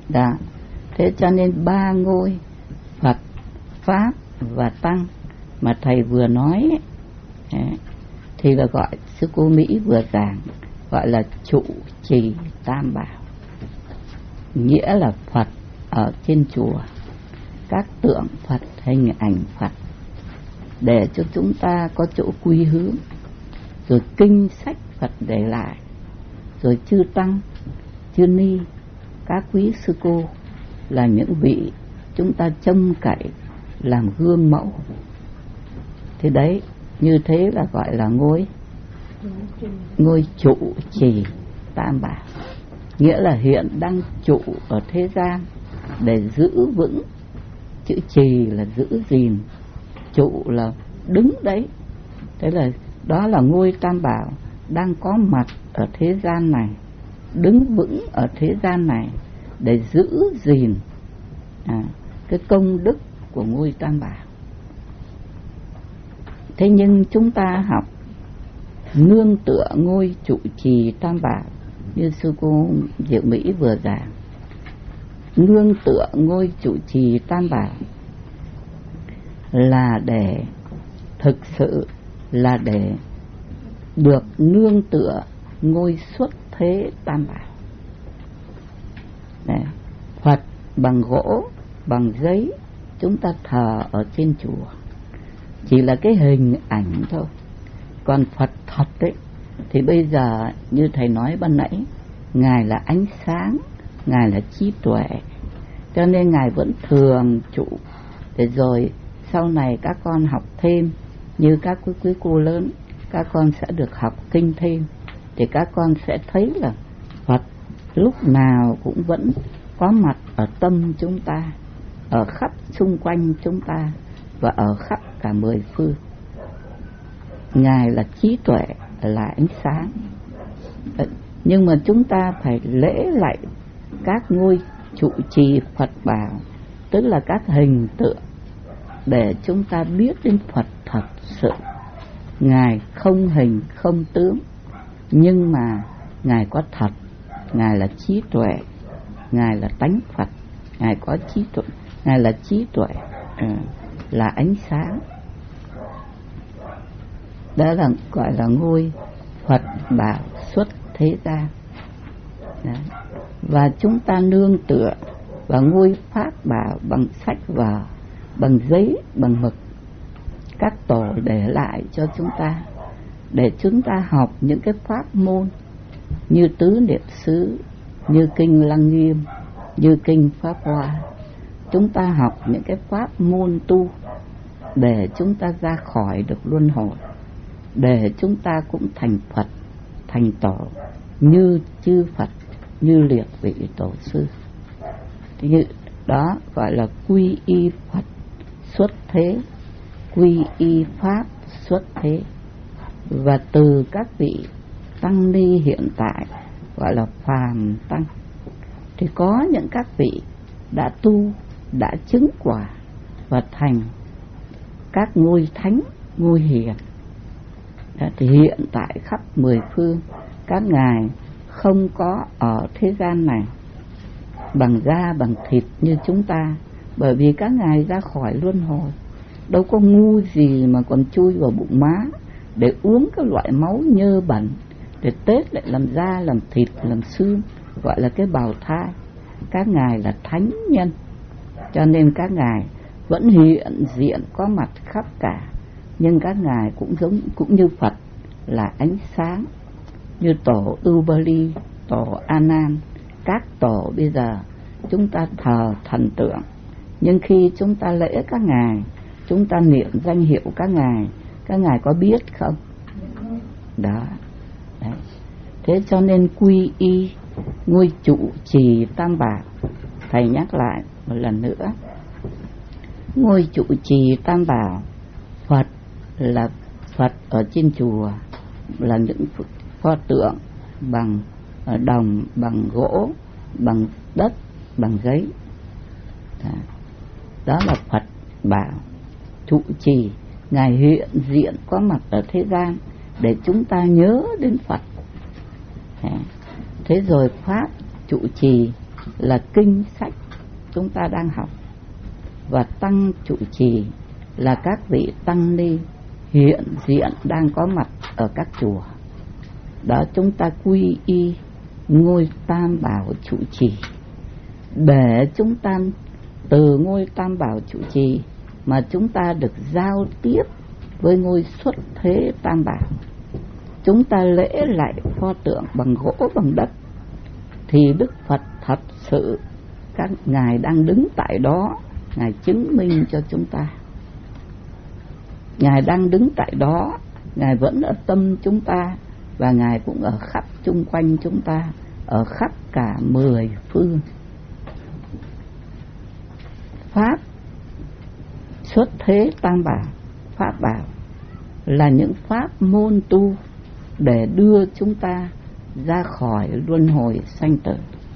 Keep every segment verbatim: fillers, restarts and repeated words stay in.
Đó. Thế cho nên ba ngôi Phật, Pháp và Tăng mà thầy vừa nói ấy, thì là gọi, sư cô Mỹ vừa giảng, gọi là trụ trì tam bảo. Nghĩa là Phật ở trên chùa, các tượng Phật, hình ảnh Phật, để cho chúng ta có chỗ quy hướng. Rồi kinh sách Phật để lại, rồi chư Tăng, chư Ni, các quý sư cô là những vị chúng ta trông cậy làm gương mẫu. Thế đấy, như thế là gọi là ngôi ngôi trụ trì tam bảo. Nghĩa là hiện đang trụ ở thế gian để giữ vững. Chữ trì là giữ gìn, trụ là đứng đấy. Thế là đó là ngôi tam bảo đang có mặt ở thế gian này, đứng vững ở thế gian này để giữ gìn à, cái công đức của ngôi tam bảo. Thế nhưng chúng ta học nương tựa ngôi trụ trì tam bảo, như sư cô Diệu Mỹ vừa giảng, nương tựa ngôi trụ trì tam bảo là để thực sự là để được nương tựa ngôi xuất thế tam bảo. Đấy. Phật bằng gỗ, bằng giấy chúng ta thờ ở trên chùa chỉ là cái hình ảnh thôi. Còn Phật thật đấy thì bây giờ như thầy nói ban nãy, Ngài là ánh sáng, Ngài là trí tuệ, cho nên Ngài vẫn thường trụ. Để rồi sau này các con học thêm, như các quý quý cô lớn, các con sẽ được học kinh thêm, thì các con sẽ thấy là Phật lúc nào cũng vẫn có mặt ở tâm chúng ta, ở khắp xung quanh chúng ta và ở khắp cả mười phương. Ngài là trí tuệ, là ánh sáng. Nhưng mà chúng ta phải lễ lại các ngôi trụ trì Phật bảo, tức là các hình tượng, để chúng ta biết đến Phật thật sự. Ngài không hình không tướng, nhưng mà Ngài có thật. Ngài là trí tuệ, Ngài là tánh Phật, Ngài có trí tuệ, Ngài là trí tuệ, là ánh sáng. Đó là gọi là ngôi Phật bảo xuất thế gian. Đó. Và chúng ta nương tựa vào ngôi Pháp bảo bằng sách vở, bằng giấy, bằng mực, các tổ để lại cho chúng ta, để chúng ta học những cái pháp môn như tứ niệm xứ, như kinh Lăng Nghiêm, như kinh Pháp Hoa. Chúng ta học những cái pháp môn tu để chúng ta ra khỏi được luân hồi, để chúng ta cũng thành Phật, thành tổ như chư Phật, như liệt vị tổ sư. Thì đó gọi là quy y Phật xuất thế, quy y Pháp xuất thế. Và từ các vị tăng ni hiện tại gọi là phàm tăng, thì có những các vị đã tu, đã chứng quả và thành các ngôi thánh, ngôi hiền. Đó, thì hiện tại khắp mười phương các ngài không có ở thế gian này bằng da bằng thịt như chúng ta, bởi vì các ngài ra khỏi luân hồi, đâu có ngu gì mà còn chui vào bụng má để uống cái loại máu nhơ bẩn để tết lại làm da, làm thịt, làm xương, gọi là cái bào thai. Các ngài là thánh nhân, cho nên các ngài vẫn hiện diện có mặt khắp cả. Nhưng các ngài cũng giống cũng như Phật là ánh sáng, như tổ Ưu Ba Ly, tổ A Nan, các tổ bây giờ chúng ta thờ thần tượng, nhưng khi chúng ta lễ các ngài, chúng ta niệm danh hiệu các ngài, các ngài có biết không? Đó. Đấy. Thế cho nên quy y ngôi trụ trì tam bảo, thầy nhắc lại một lần nữa, ngôi trụ trì tam bảo, Phật là Phật ở trên chùa là những pho tượng bằng đồng, bằng gỗ, bằng đất, bằng giấy. Đó, đó là Phật bảo trụ trì, ngài hiện diện có mặt ở thế gian để chúng ta nhớ đến Phật. Thế rồi Pháp trụ trì là kinh sách chúng ta đang học, và tăng trụ trì là các vị tăng ni hiện diện đang có mặt ở các chùa. Đó, chúng ta quy y ngôi Tam Bảo trụ trì, để chúng ta từ ngôi Tam Bảo trụ trì mà chúng ta được giao tiếp với ngôi Xuất Thế Tam Bảo. Chúng ta lễ lại pho tượng bằng gỗ bằng đất, thì Đức Phật thật sự các ngài đang đứng tại đó, ngài chứng minh cho chúng ta. Ngài đang đứng tại đó, ngài vẫn ở tâm chúng ta, và ngài cũng ở khắp chung quanh chúng ta, ở khắp cả mười phương. Pháp Xuất Thế Tam Bảo, Pháp Bảo là những pháp môn tu để đưa chúng ta ra khỏi luân hồi sanh tử.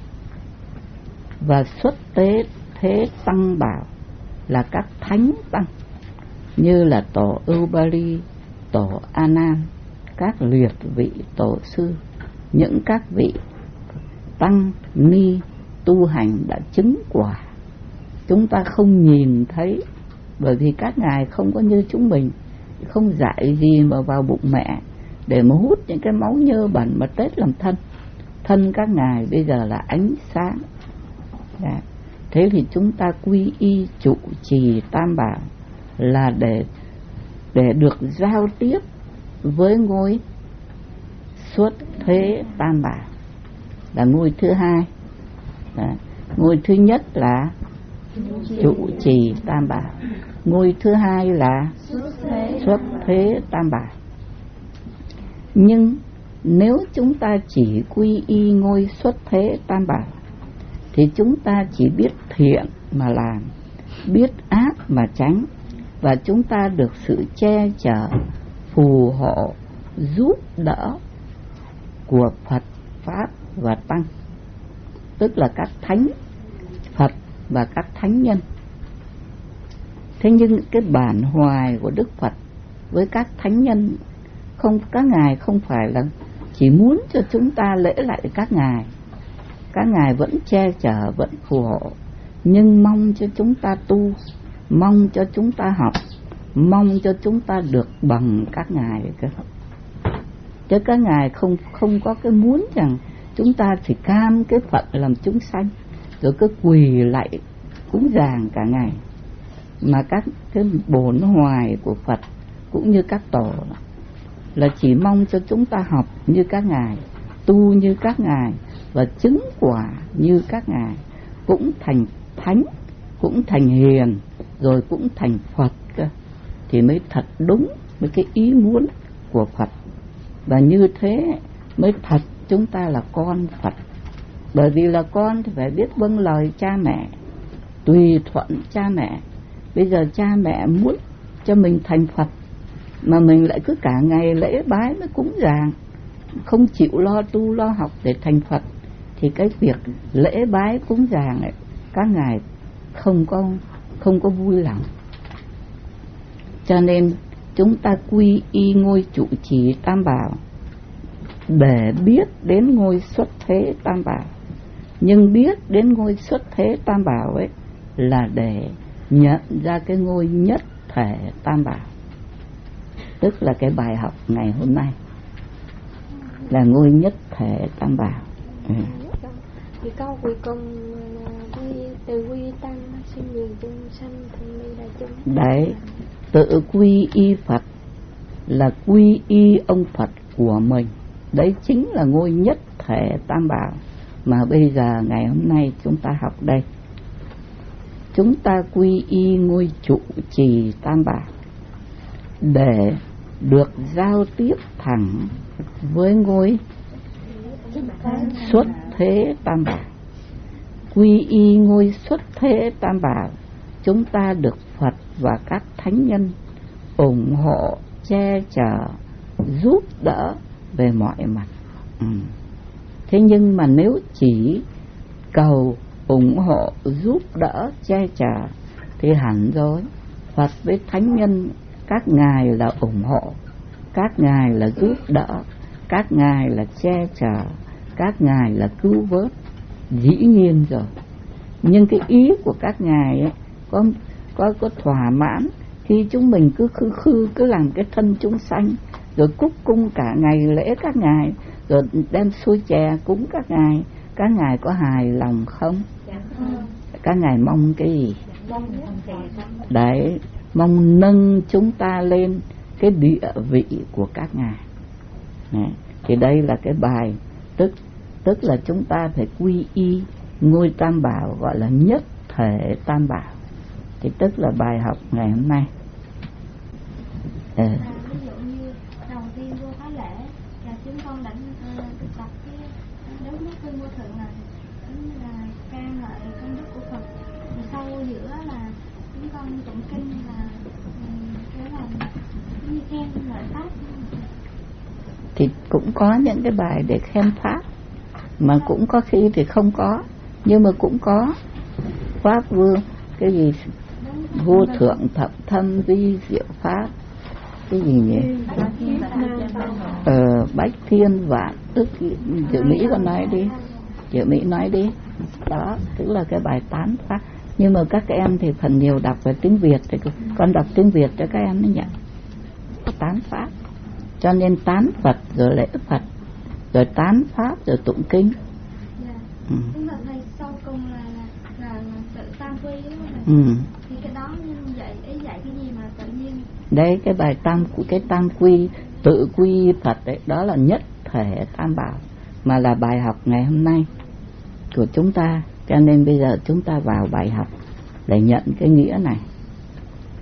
Và Xuất Thế Thế Tăng Bảo là các thánh tăng, như là tổ Ưu Ba Ly, tổ A Nan, các liệt vị tổ sư, những các vị tăng ni tu hành đã chứng quả. Chúng ta không nhìn thấy, bởi vì các ngài không có như chúng mình, không dạy gì mà vào bụng mẹ để mà hút những cái máu nhơ bẩn mà tết làm thân. Thân các ngài bây giờ là ánh sáng. Đã. Thế thì chúng ta quy y trụ trì Tam Bảo là để để được giao tiếp với ngôi Xuất Thế Tam Bảo, là ngôi thứ hai. Đã. Ngôi thứ nhất là trụ trì Tam Bảo, ngôi thứ hai là Xuất Thế Tam Bảo. Nhưng nếu chúng ta chỉ quy y ngôi Xuất Thế Tam Bảo thì chúng ta chỉ biết thiện mà làm, biết ác mà tránh, và chúng ta được sự che chở, phù hộ, giúp đỡ của Phật, Pháp và Tăng, tức là các thánh Phật và các thánh nhân. Thế nhưng cái bản hoài của Đức Phật với các thánh nhân, không, các ngài không phải là chỉ muốn cho chúng ta lễ lại các ngài. Các ngài vẫn che chở, vẫn phù hộ, nhưng mong cho chúng ta tu, mong cho chúng ta học, mong cho chúng ta được bằng các ngài cơ. Chứ các ngài không không có cái muốn rằng chúng ta chỉ cam cái phận làm chúng sanh rồi cứ quỳ lại cúng dường cả ngày. Mà các cái bổn hoài của Phật cũng như các tổ là chỉ mong cho chúng ta học như các ngài, tu như các ngài, và chứng quả như các ngài, cũng thành thánh, cũng thành hiền, rồi cũng thành Phật cơ, thì mới thật đúng với cái ý muốn của Phật. Và như thế mới thật chúng ta là con Phật. Bởi vì là con thì phải biết vâng lời cha mẹ, tùy thuận cha mẹ. Bây giờ cha mẹ muốn cho mình thành Phật, mà mình lại cứ cả ngày lễ bái mới cúng dường, không chịu lo tu lo học để thành Phật, thì cái việc lễ bái cúng dường ấy các ngài không có không có vui lòng. Cho nên chúng ta quy y ngôi trụ trì Tam Bảo để biết đến ngôi Xuất Thế Tam Bảo. Nhưng biết đến ngôi Xuất Thế Tam Bảo ấy là để nhận ra cái ngôi Nhất Thể Tam Bảo, tức là cái bài học ngày hôm nay là ngôi Nhất Thể Tam Bảo. Ừ. Thì câu cuối cùng là tự quy tăng sinh nguyện chúng sanh thành mê đại chúng. Đấy, tự quy y Phật là quy y ông Phật của mình. Đấy chính là ngôi Nhất Thể Tam Bảo mà bây giờ ngày hôm nay chúng ta học đây. Chúng ta quy y ngôi trụ trì Tam Bảo để được giao tiếp thẳng với ngôi Xuất Thế Tam Bảo. Quy y ngôi Xuất Thế Tam Bảo, chúng ta được Phật và các thánh nhân ủng hộ, che chở, giúp đỡ về mọi mặt. Ừ. Thế nhưng mà nếu chỉ cầu ủng hộ, giúp đỡ, che chở thì hẳn rồi. Phật với thánh nhân các ngài là ủng hộ, các ngài là giúp đỡ, các ngài là che chở, các ngài là cứu vớt. dĩ nhiên rồi. Nhưng cái ý của các ngài ấy, có có có thỏa mãn khi chúng mình cứ khư khư cứ làm cái thân chúng sanh, rồi cúc cung cả ngày lễ các ngài, rồi đem xôi chè cúng các ngài, các ngài có hài lòng không? Các ngài mong cái gì? Đấy, mong nâng chúng ta lên cái địa vị của các ngài. Đấy. Thì đây là cái bài tức tức là chúng ta phải quy y ngôi Tam Bảo, gọi là nhất thể Tam Bảo. Thì tức là bài học ngày hôm nay. Ừ. Ví dụ như đầu tiên vô Pháp lễ là chúng con đã đọc cái đốt nét hương vô thượng là cũng là ca ngợi công đức của Phật. Rồi sau giữa là chúng con tụng kinh là cái là như khen ngợi Pháp. Thì cũng có những cái bài để khen Pháp, mà cũng có khi thì không có, nhưng mà cũng có. Pháp vương cái gì vô thượng thập thâm vi diệu Pháp, cái gì nhỉ? Ờ, bách thiên vạn tức. Chị Mỹ con nói đi, chị Mỹ nói đi. Đó, tức là cái bài tán Pháp. Nhưng mà các em thì phần nhiều đọc về tiếng Việt, thì con đọc tiếng Việt cho các em mới nhận. Tán Pháp, cho nên tán Phật rồi lễ Phật, rồi tán Pháp rồi tụng kinh. Dạ. Ừ. Đúng là thầy sau cùng là là, là tự tam quy đúng không? Ừ. Thì cái đó dạy ấy dạy cái gì mà tự nhiên. Đấy, cái bài tam cái tam quy tự quy Phật đấy, đó là nhất thể Tam Bảo, mà là bài học ngày hôm nay của chúng ta. Cho nên bây giờ chúng ta vào bài học để nhận cái nghĩa này.